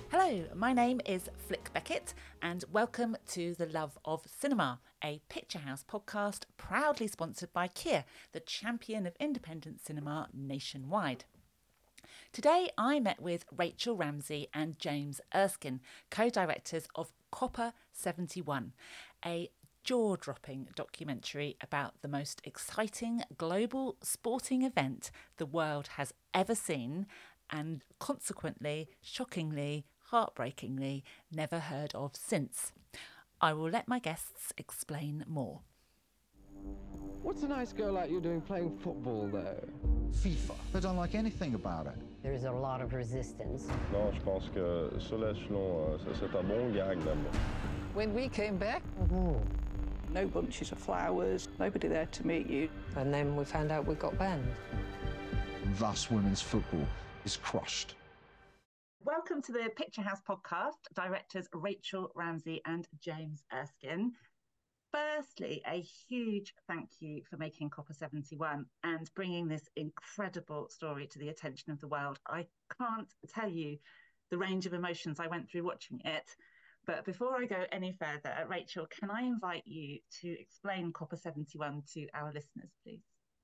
Hello, my name is Flick Beckett and welcome to The Love of Cinema, a Picture House podcast proudly sponsored by Kia, the champion of independent cinema nationwide. Today I met with Rachel Ramsey and James Erskine, co-directors of Copper 71, a jaw-dropping documentary about the most exciting global sporting event the world has ever seen and consequently, shockingly, heartbreakingly, never heard of since. I will let my guests explain more. What's a nice girl like you doing playing football, though? FIFA. I don't like anything about it. There's a lot of resistance. Non, je pense que sur l'échelon, c'est un bon gag même. When we came back, no bunches of flowers, nobody there to meet you. and then we found out we got banned. Thus, women's football is crushed. Welcome to the Picture House podcast, directors Rachel Ramsey and James Erskine. Firstly, a huge thank you for making Copper 71 and bringing this incredible story to the attention of the world. I can't tell you the range of emotions I went through watching it. But before I go any further, Rachel, can I invite you to explain Copper 71 to our listeners, please?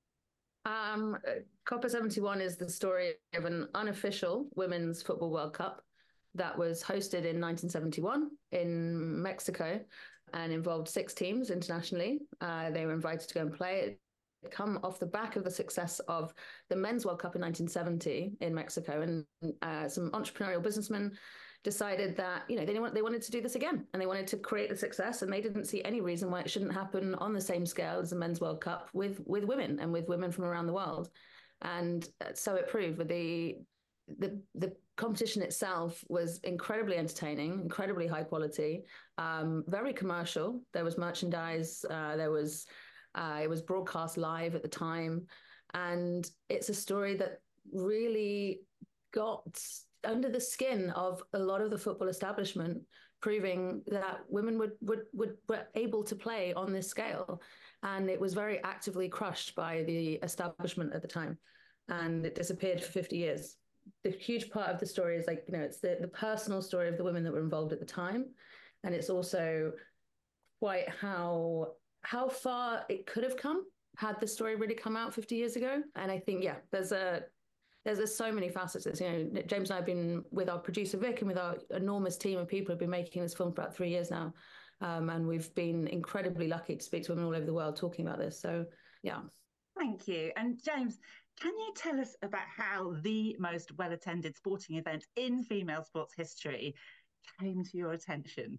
Copper 71 is the story of an unofficial Women's Football World Cup that was hosted in 1971 in Mexico and involved 6 teams internationally. They were invited to go and play. It come off the back of the success of the Men's World Cup in 1970 in Mexico, and some entrepreneurial businessmen decided that they wanted to do this again, and they wanted to create the success, and they didn't see any reason why it shouldn't happen on the same scale as the Men's World Cup with women and with women from around the world. And so it proved. With the competition itself was incredibly entertaining, incredibly high quality, very commercial. There was merchandise, it was broadcast live at the time. And it's a story that really got under the skin of a lot of the football establishment, proving that women were able to play on this scale. And it was very actively crushed by the establishment at the time. And it disappeared for 50 years. The huge part of the story is it's the personal story of the women that were involved at the time. And it's also quite how far it could have come had the story really come out 50 years ago. And I think, there's so many facets. James and I have been with our producer Vic and with our enormous team of people who've been making this film for about 3 years now. And we've been incredibly lucky to speak to women all over the world talking about this. So, yeah. Thank you. And James, can you tell us about how the most well-attended sporting event in female sports history came to your attention?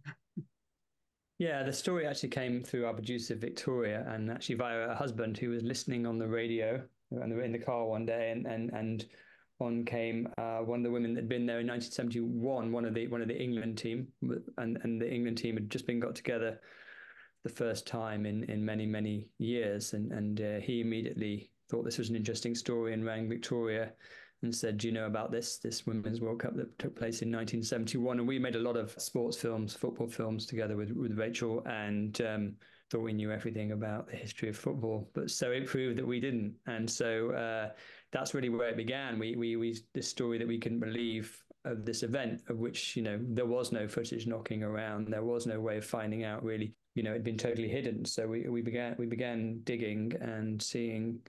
Yeah, the story actually came through our producer, Victoria, and actually via her husband, who was listening on the radio in the car one day, and on came one of the women that had been there in 1971, one of the England team, and the England team had just been got together the first time in many, many years, and he immediately thought this was an interesting story and rang Victoria and said, do you know about this Women's World Cup that took place in 1971? And we made a lot of sports films, football films together with Rachel, and thought we knew everything about the history of football. But so it proved that we didn't. And so that's really where it began. We this story that we couldn't believe of this event, of which, there was no footage knocking around. There was no way of finding out really. It'd been totally hidden. So we began digging and seeing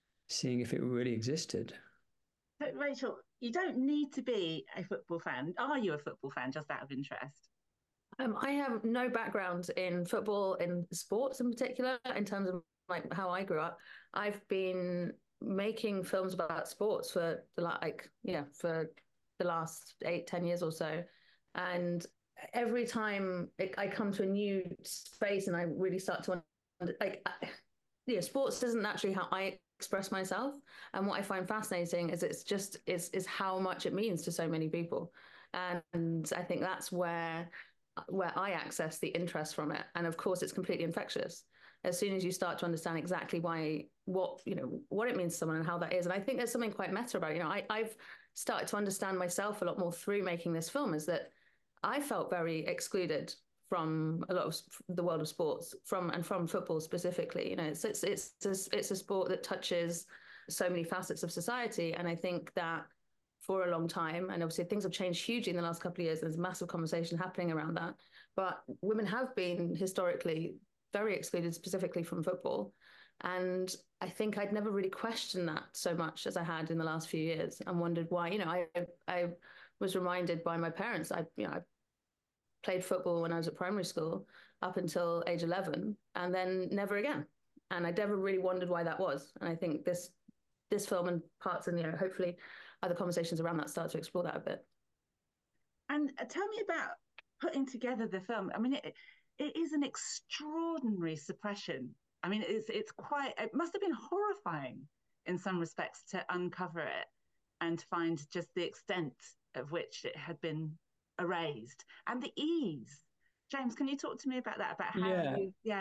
if it really existed. So, Rachel, you don't need to be a football fan. Are you a football fan, just out of interest? I have no background in football, in sports in particular, in terms of how I grew up. I've been making films about sports for the last 8-10 years or so. And every time I come to a new space and I really start to sports isn't actually how I express myself. And what I find fascinating is is how much it means to so many people. And I think that's where I access the interest from it. And of course, it's completely infectious. As soon as you start to understand exactly what it means to someone and how that is. And I think there's something quite meta about it. I've started to understand myself a lot more through making this film, is that I felt very excluded from a lot of the world of sports, from football specifically. It's a sport that touches so many facets of society, and I think that for a long time. And obviously things have changed hugely in the last couple of years. There's massive conversation happening around that. But women have been historically very excluded, specifically from football. And I think I'd never really questioned that so much as I had in the last few years, and wondered why. I was reminded by my parents. I played football when I was at primary school up until age 11, and then never again. And I never really wondered why that was. And I think this film and parts, and hopefully other conversations around that start to explore that a bit. And tell me about putting together the film. I mean, it is an extraordinary suppression. I mean, it must have been horrifying in some respects to uncover it and find just the extent of which it had been erased and the ease. James, can you talk to me about that? About how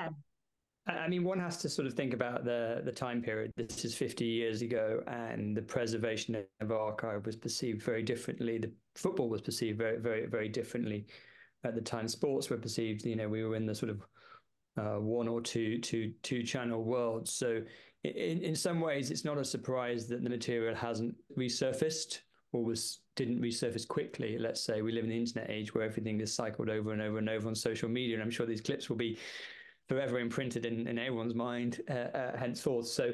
I mean, one has to sort of think about the time period. This is 50 years ago, and the preservation of archive was perceived very differently. The football was perceived very, very, very differently at the time. Sports were perceived, we were in the sort of one or two channel world. So in some ways, it's not a surprise that the material hasn't resurfaced or didn't resurface quickly. Let's say we live in the internet age where everything is cycled over and over and over on social media. And I'm sure these clips will be forever imprinted in everyone's mind henceforth. So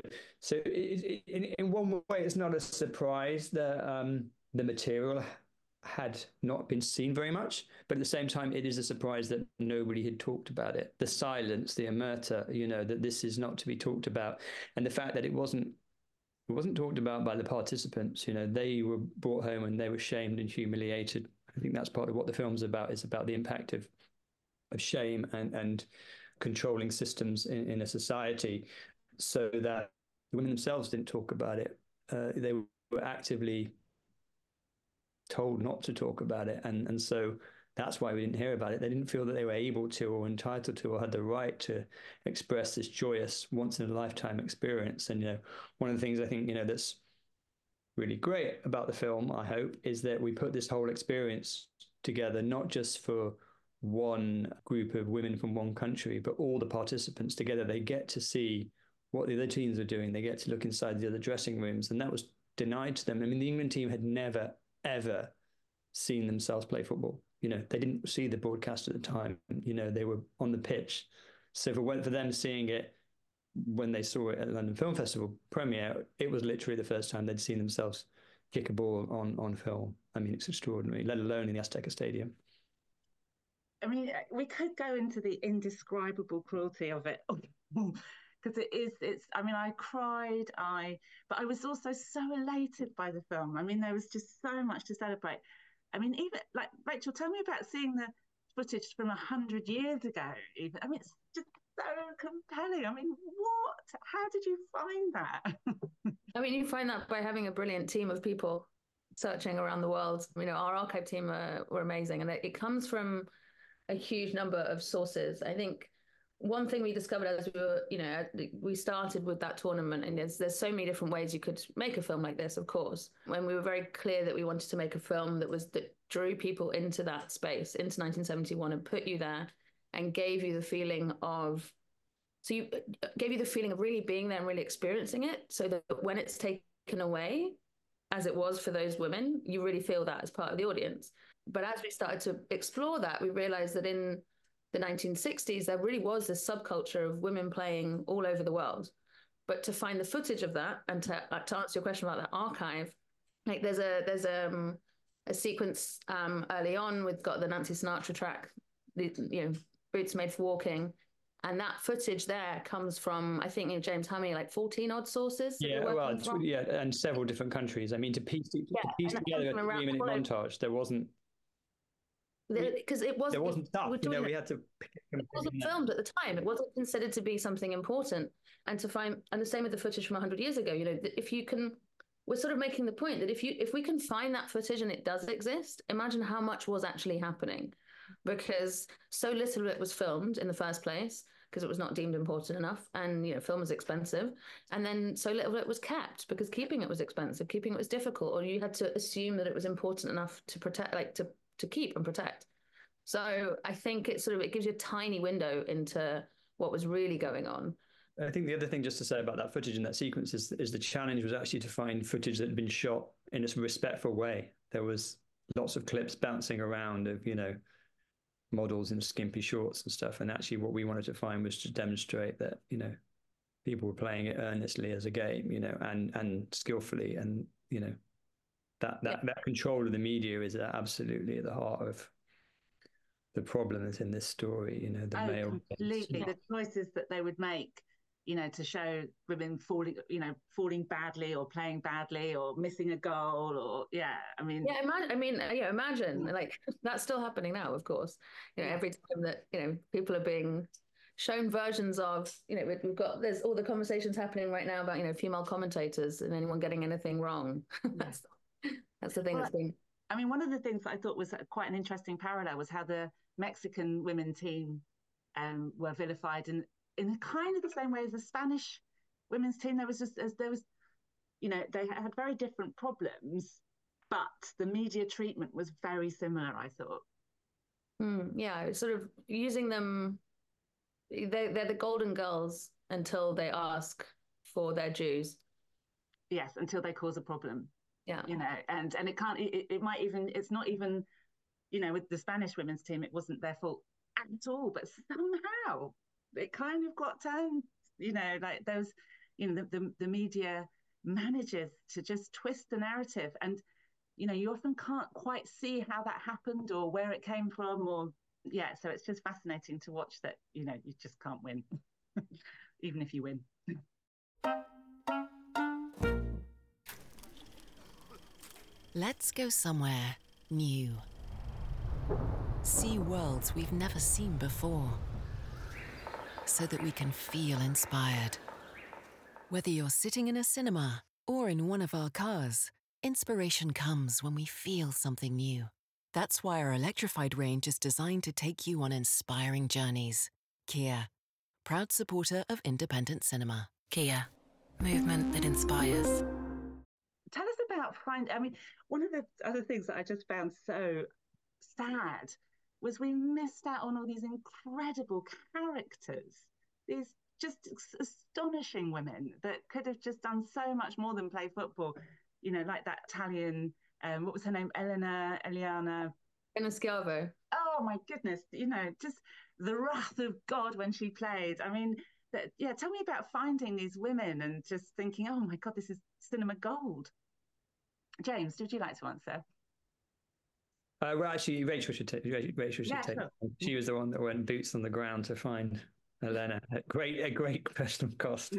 in one way, it's not a surprise that the material had not been seen very much, but at the same time, it is a surprise that nobody had talked about it. The silence, the omerta, that this is not to be talked about, and the fact that it wasn't talked about by the participants. They were brought home and they were shamed and humiliated. I think that's part of what the film's about. Is about the impact of shame and controlling systems in a society, so that the women themselves didn't talk about it. They were actively told not to talk about it, and so that's why we didn't hear about it. They didn't feel that they were able to, or entitled to, or had the right to express this joyous, once in a lifetime experience. And one of the things I think that's really great about the film, I hope, is that we put this whole experience together, not just for one group of women from one country, but all the participants together. They get to see what the other teams are doing. They get to look inside the other dressing rooms, and that was denied to them. I mean, the England team had never, ever seen themselves play football. They didn't see the broadcast at the time. They were on the pitch. So for them seeing it when they saw it at the London Film Festival premiere, it was literally the first time they'd seen themselves kick a ball on film. I mean, it's extraordinary, let alone in the Azteca Stadium. I mean, we could go into the indescribable cruelty of it. Because I mean, I cried, but I was also so elated by the film. I mean, there was just so much to celebrate. I mean, even like Rachel, tell me about seeing the footage from 100 years ago. Even, I mean, it's just so compelling. I mean, how did you find that? I mean, you find that by having a brilliant team of people searching around the world. Our archive team were amazing, and it comes from a huge number of sources. I think one thing we discovered as we were, we started with that tournament, and there's so many different ways you could make a film like this, of course. When we were very clear that we wanted to make a film that drew people into that space, into 1971, and put you there, and gave you the feeling of really being there and really experiencing it, so that when it's taken away, as it was for those women, you really feel that as part of the audience. But as we started to explore that, we realized that in the 1960s, there really was this subculture of women playing all over the world. But to find the footage of that, and to answer your question about the archive, like there's a sequence early on. We've got the Nancy Sinatra track, Boots Made for Walking. And that footage there comes from, I think, James, how many, like 14 odd sources? And several different countries. I mean, to piece together a 3-minute montage, there wasn't. Because it wasn't stuff. We had to. It wasn't filmed at the time. It wasn't considered to be something important. And the same with the footage from 100 years ago. If you can, we're sort of making the point that if we can find that footage and it does exist, imagine how much was actually happening, because so little of it was filmed in the first place, because it was not deemed important enough, and film is expensive, and then so little of it was kept because keeping it was expensive, keeping it was difficult, or you had to assume that it was important enough to protect, to keep and protect. So I think it gives you a tiny window into what was really going on. I think the other thing just to say about that footage and that sequence is the challenge was actually to find footage that had been shot in a respectful way. There was lots of clips bouncing around of, models in skimpy shorts and stuff. And actually what we wanted to find was to demonstrate that, people were playing it earnestly as a game, and skillfully. And, that control of the media is absolutely at the heart of the problem that's in this story, the male. Completely. The choices that they would make, to show women falling badly or playing badly or missing a goal imagine like that's still happening now, of course. Every time that, people are being shown versions of, there's all the conversations happening right now about, female commentators and anyone getting anything wrong. That's the thing that's been. I mean, one of the things that I thought was quite an interesting parallel was how the Mexican women team were vilified in kind of the same way as the Spanish women's team. They had very different problems, but the media treatment was very similar, I thought. Yeah, sort of using them. They're the golden girls until they ask for their dues. Yes, until they cause a problem. Yeah, and it can't. It might even. It's not even. With the Spanish women's team, it wasn't their fault at all. But somehow it kind of got turned. Like those. The media manages to just twist the narrative, and you often can't quite see how that happened or where it came from, or so it's just fascinating to watch that. You just can't win, even if you win. Let's go somewhere new. See worlds we've never seen before, so that we can feel inspired. Whether you're sitting in a cinema or in one of our cars, inspiration comes when we feel something new. That's why our electrified range is designed to take you on inspiring journeys. Kia, proud supporter of independent cinema. Kia, movement that inspires. Tell us about one of the other things that I just found so sad was we missed out on all these incredible characters, these just astonishing women that could have just done so much more than play football, like that Italian, what was her name? Eliana Schiavo. Oh my goodness, just the wrath of God when she played. I mean, tell me about finding these women and just thinking, oh my God, this is cinema gold. James, would you like to answer? Well, actually, Rachel should take. Sure. She was the one that went boots on the ground to find Elena at great personal cost.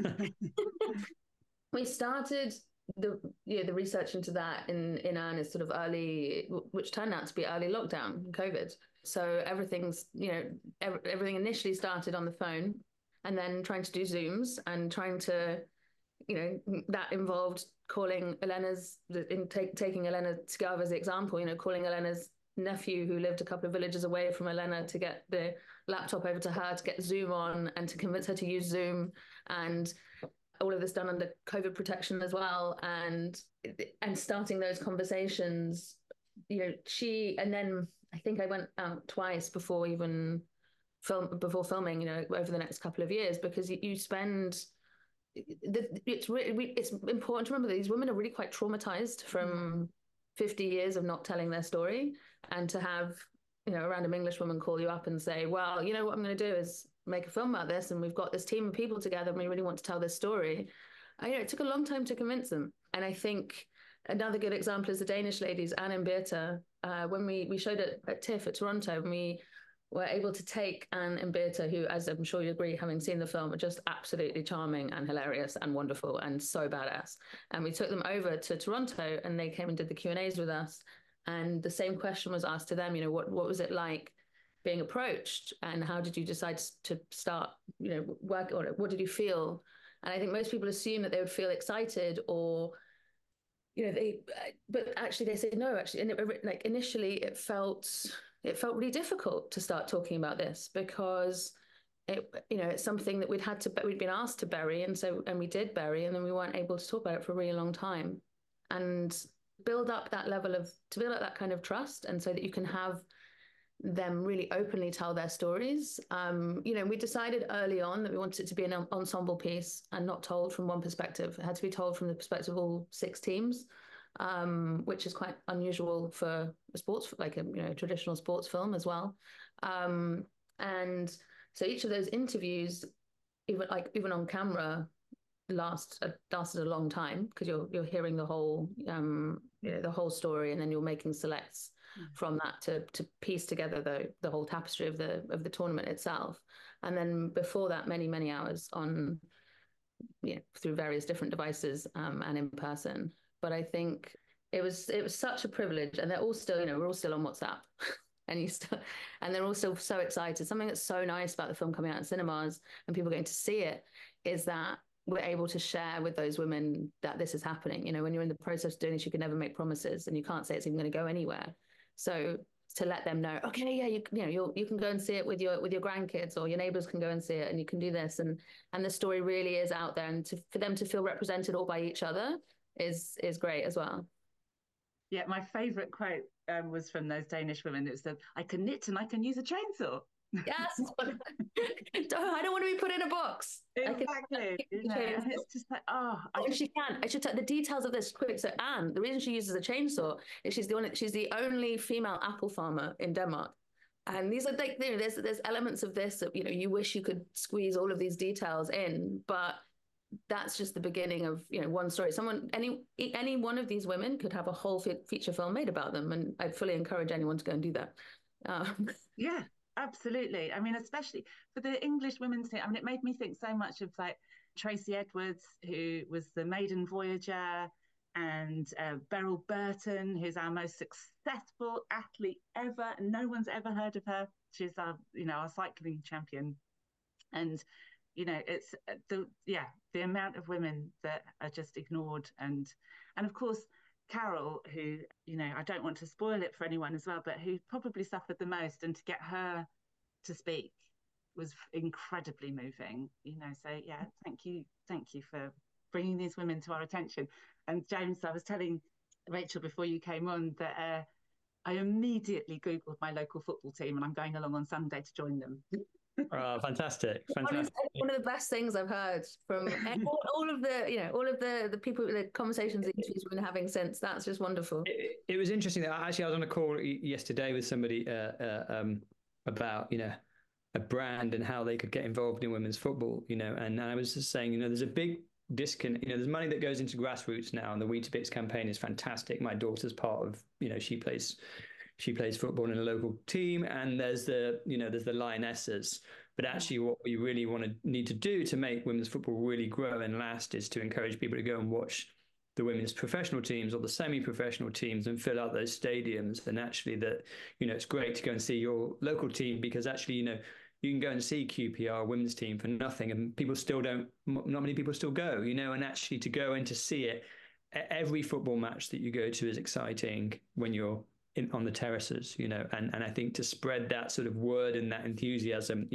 We started the research into that in earnest sort of early, which turned out to be early lockdown, COVID. So everything initially started on the phone, and then trying to do Zooms and trying to, that involved calling taking Elena Schiavo as the example, calling Elena's nephew who lived a couple of villages away from Elena to get the laptop over to her to get Zoom on and to convince her to use Zoom, and all of this done under COVID protection as well, and starting those conversations, and then I think I went out twice before filming, over the next couple of years, because you spend. It's important to remember that these women are really quite traumatized from 50 years of not telling their story, and to have a random English woman call you up and say, well, what I'm going to do is make a film about this, and we've got this team of people together and we really want to tell this story. It took a long time to convince them. And I think another good example is the Danish ladies, Anne and Birte. When we showed it at TIFF at Toronto, and we were able to take Anne and Birte, who, as I'm sure you agree, having seen the film, are just absolutely charming and hilarious and wonderful and so badass. And we took them over to Toronto, and they came and did the Q&As with us. And the same question was asked to them, what was it like being approached, and how did you decide to start, work, or what did you feel? And I think most people assume that they would feel excited or, but actually they say no, actually. And initially it felt really difficult to start talking about this, because it's something that we'd been asked to bury. And we did bury, and then we weren't able to talk about it for a really long time, and build up that that kind of trust. And so that you can have them really openly tell their stories. We decided early on that we wanted it to be an ensemble piece and not told from one perspective. It had to be told from the perspective of all 6 teams. which is quite unusual for a sports, like a traditional sports film as well. And so each of those interviews, even on camera, lasted a long time, because you're hearing the whole the whole story, and then you're making selects from that to piece together the whole tapestry of the tournament itself. And then before that, many hours on through various different devices and in person. But I think it was such a privilege, and they're all still we're all still on WhatsApp. And they're also so excited. Something that's so nice about the film coming out in cinemas and people getting to see it is that we're able to share with those women that this is happening. When you're in the process of doing this, you can never make promises, and you can't say it's even going to go anywhere. So to let them know, okay, yeah, you can go and see it with your grandkids, or your neighbors can go and see it, and you can do this, and the story really is out there, and for them to feel represented all by each other is great as well. Yeah, my favourite quote was from those Danish women. It was I can knit and I can use a chainsaw. Yes. I don't want to be put in a box. Exactly. And it's just like, she can. I should tell the details of this quick. So Anne, the reason she uses a chainsaw is she's the only female apple farmer in Denmark. And these are like, there's elements of this that, you wish you could squeeze all of these details in, but that's just the beginning of, one story. Any one of these women could have a whole feature film made about them. And I fully encourage anyone to go and do that. Yeah. Absolutely. I mean, especially for the English women's team. I mean, it made me think so much of like Tracy Edwards, who was the maiden voyager, and Beryl Burton, who's our most successful athlete ever. No one's ever heard of her. She's our cycling champion. And, it's the amount of women that are just ignored. And of course, Carol, who, I don't want to spoil it for anyone as well, but who probably suffered the most, and to get her to speak was incredibly moving, so yeah, thank you for bringing these women to our attention. And James, I was telling Rachel before you came on that I immediately Googled my local football team, and I'm going along on Sunday to join them. Fantastic. One of the best things I've heard from all of the people, the conversations, the interviews we've been having since. That's just wonderful. It was interesting that I was on a call yesterday with somebody about a brand and how they could get involved in women's football, and I was just saying, there's a big disconnect. There's money that goes into grassroots now, and the Weetabix campaign is fantastic. My daughter's part of, she plays football in a local team, and there's the Lionesses. But actually what we really need to do to make women's football really grow and last is to encourage people to go and watch the women's professional teams or the semi-professional teams and fill out those stadiums. And actually that, it's great to go and see your local team, because actually, you can go and see QPR women's team for nothing, and not many people still go, and actually to go and to see it, every football match that you go to is exciting when you're on the terraces, and I think to spread that sort of word and that enthusiasm,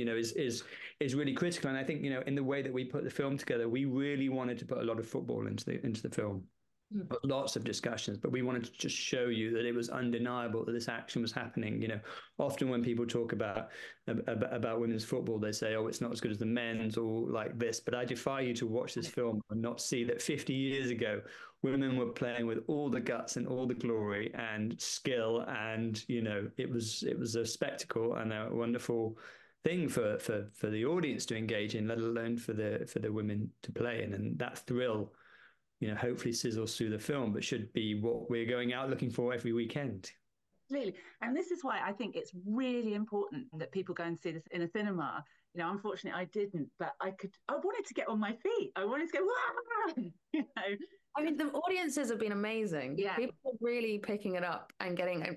is really critical. And I think, in the way that we put the film together, we really wanted to put a lot of football into the film. Lots of discussions, but we wanted to just show you that it was undeniable that this action was happening. Often when people talk about women's football, they say, oh, it's not as good as the men's or like this. But I defy you to watch this film and not see that 50 years ago, women were playing with all the guts and all the glory and skill. And, it was a spectacle and a wonderful thing for the audience to engage in, let alone for the women to play in. And that thrill, hopefully sizzles through the film, but should be what we're going out looking for every weekend. Absolutely. And this is why I think it's really important that people go and see this in a cinema. Unfortunately I didn't, but I wanted to get on my feet. I wanted to go, wah! I mean, the audiences have been amazing. Yeah. People are really picking it up and getting,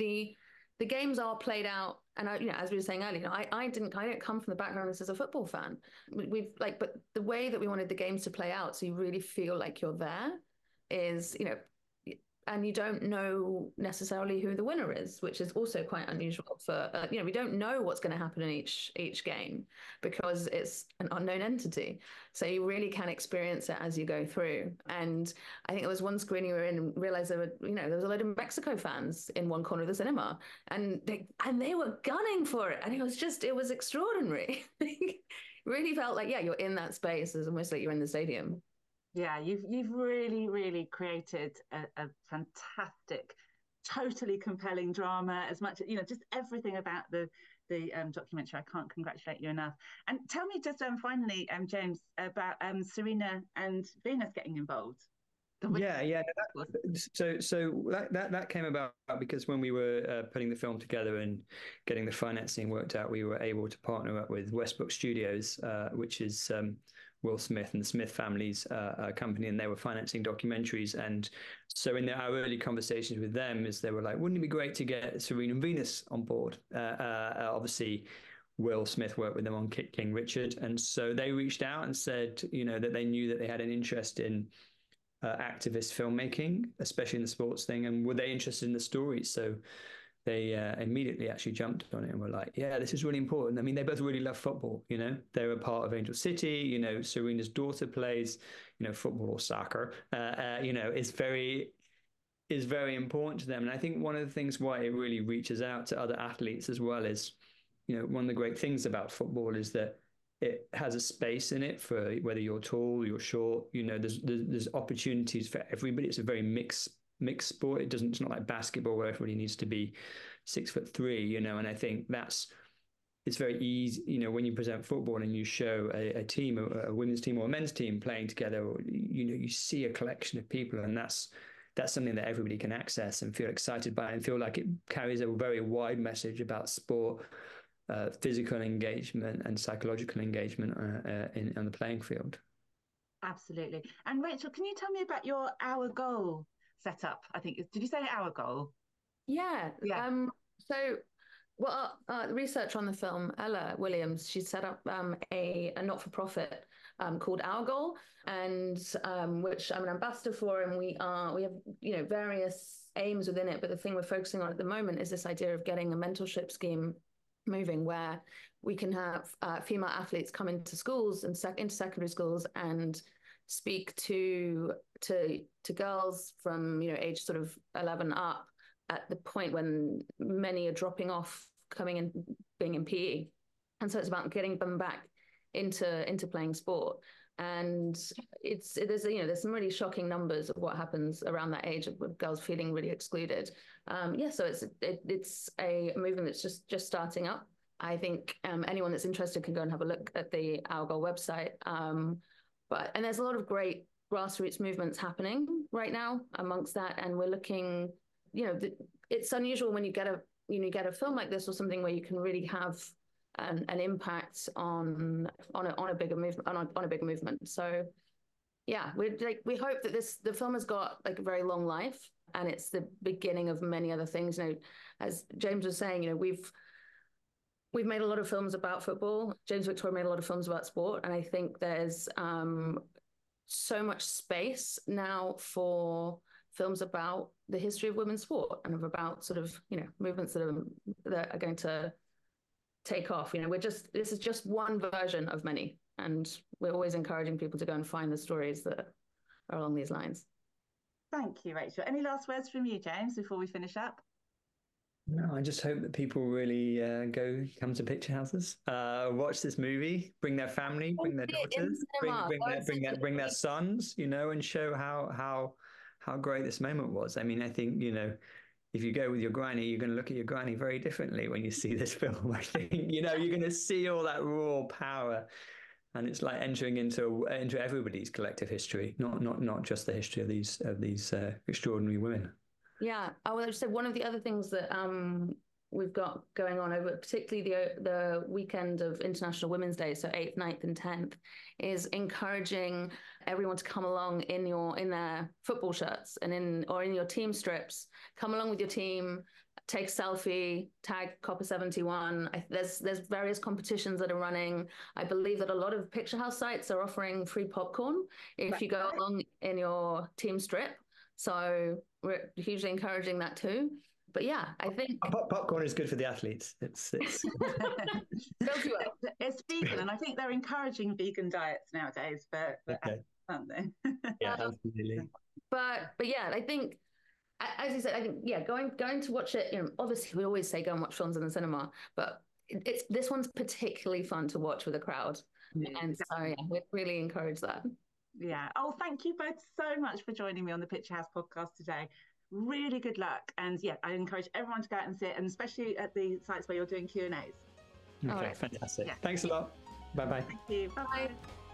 the games are played out. And as we were saying earlier, I don't come from the background as a football fan. But the way that we wanted the games to play out, so you really feel like you're there, is, and you don't know necessarily who the winner is, which is also quite unusual for, we don't know what's going to happen in each game because it's an unknown entity. So you really can experience it as you go through. And I think there was one screening we were in and realized there was a load of Mexico fans in one corner of the cinema, and they were gunning for it. And it was extraordinary. Really felt like, you're in that space. It's almost like you're in the stadium. Yeah, you've really, really created a fantastic, totally compelling drama. As much, just everything about the documentary. I can't congratulate you enough. And tell me just finally, James, about Serena and Venus getting involved. Yeah. So that came about because when we were putting the film together and getting the financing worked out, we were able to partner up with Westbrook Studios, which is Will Smith and the Smith family's company, and they were financing documentaries. And so in our early conversations with them, they were like, wouldn't it be great to get Serena and Venus on board? Obviously, Will Smith worked with them on King Richard, and so they reached out and said, that they knew that they had an interest in activist filmmaking, especially in the sports thing, and were they interested in the stories? So they immediately actually jumped on it and were like, yeah, this is really important. I mean, they both really love football, they're a part of Angel City, Serena's daughter plays, football or soccer, is very important to them. And I think one of the things why it really reaches out to other athletes as well is, one of the great things about football is that it has a space in it for whether you're tall, you're short, there's opportunities for everybody. It's a very mixed sport. It's not like basketball where everybody needs to be 6'3", and I think it's very easy, when you present football and you show a team, a women's team or a men's team playing together, you see a collection of people, and that's something that everybody can access and feel excited by and feel like it carries a very wide message about sport, physical engagement and psychological engagement on the playing field. Absolutely. And Rachel, can you tell me about your Our Goal setup? I think, did you say Our Goal? Yeah. So the research on the film, Ella Williams, she set up a not-for-profit called Our Goal, and which I'm an ambassador for, and we have various aims within it. But the thing we're focusing on at the moment is this idea of getting a mentorship scheme moving, where we can have female athletes come into schools and into secondary schools and speak to girls from age sort of 11 up, at the point when many are dropping off, coming in, being in PE, and so it's about getting them back into playing sport. And there's some really shocking numbers of what happens around that age of girls feeling really excluded. So it's a movement that's just starting up. I think anyone that's interested can go and have a look at the Our Goal website. And there's a lot of great grassroots movements happening right now amongst that, and we're looking. It's unusual when you get a film like this or something where you can really have an impact on a bigger movement, on a bigger movement. So yeah, we hope that the film has got like a very long life, and it's the beginning of many other things. As James was saying, we've made a lot of films about football. James Victoria made a lot of films about sport, and I think there's so much space now for films about the history of women's sport and about sort of movements that are going to take off. This is just one version of many, and we're always encouraging people to go and find the stories that are along these lines. Thank you, Rachel. Any last words from you, James, before we finish up? No, I just hope that people really come to picture houses, watch this movie, bring their family, bring their daughters, bring their sons, and show how great this moment was. I mean, I think, if you go with your granny, you're going to look at your granny very differently when you see this film. I think, you're going to see all that raw power, and it's like entering into everybody's collective history, not just the history of these extraordinary women. Yeah, I would just say one of the other things that we've got going on over particularly the weekend of International Women's Day, so 8th, 9th and 10th, is encouraging everyone to come along in their football shirts and in your team strips. Come along with your team, take a selfie, tag Copper71. There's various competitions that are running. I believe that a lot of picture house sites are offering free popcorn if you go along in your team strip. So we're hugely encouraging that too. But yeah, I think popcorn is good for the athletes. It's it's vegan, and I think they're encouraging vegan diets nowadays. But okay. Aren't they? Yeah, absolutely. But yeah, I think, as you said, I think going to watch it. Obviously, we always say go and watch films in the cinema, but this one's particularly fun to watch with a crowd, and so yeah, we really encourage that. Yeah. Oh, thank you both so much for joining me on the Picture House podcast today. Really good luck. And yeah, I encourage everyone to go out and see it, and especially at the sites where you're doing Q&As. Okay, fantastic. Yeah. Thanks a lot. Bye-bye. Thank you. Bye-bye.